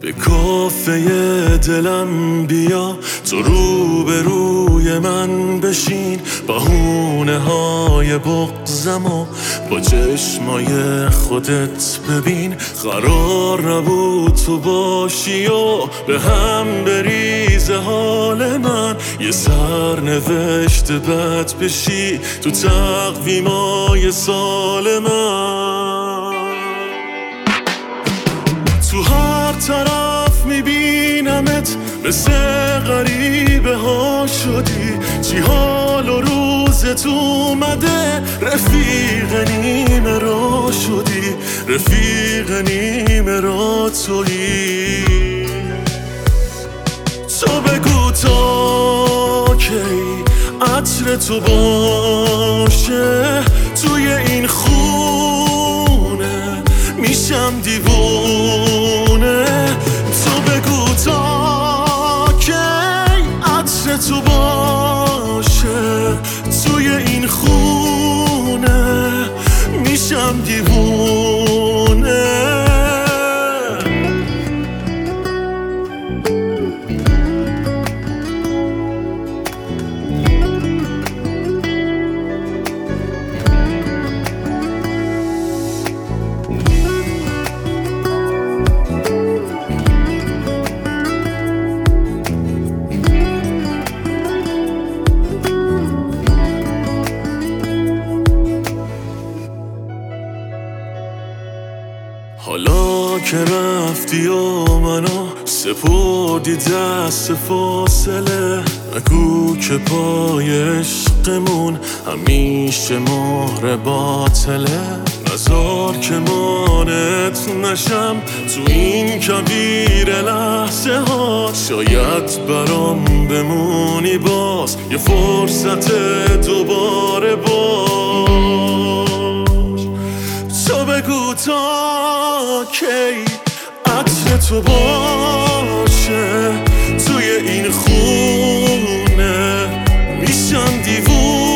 به کافه دلم بیا، تو روبروی من بشین، بهونه های بغضمو با چشمای خودت ببین. قرار نبود تو باشی و به هم بریزه حال من، یه سرنوشت بد بشی تو تقویمای سال من. تو هر طرف میبینمت مثل غریبه ها شدی، چی حال و روزت اومده، رفیق نیمه را شدی، رفیق نیمه را تویی. تو بگو تا کی عطر تو باشه توی این خونه، میشم دیوونه. تو بگو تا کی عطر تو باشه توی این خونه، میشم دیوونه. حالا که رفتی و منو سپردی دست فاصله، نگو که پای عشقمون همیشه مهر باطله. نزار که مانت نشم تو این کبیر لحظه ها، شاید برام بمونی باز یه فرصت دوباره باش. تو بگو تا کی عطر تو باشه توی این خونه، میشم دیوونه.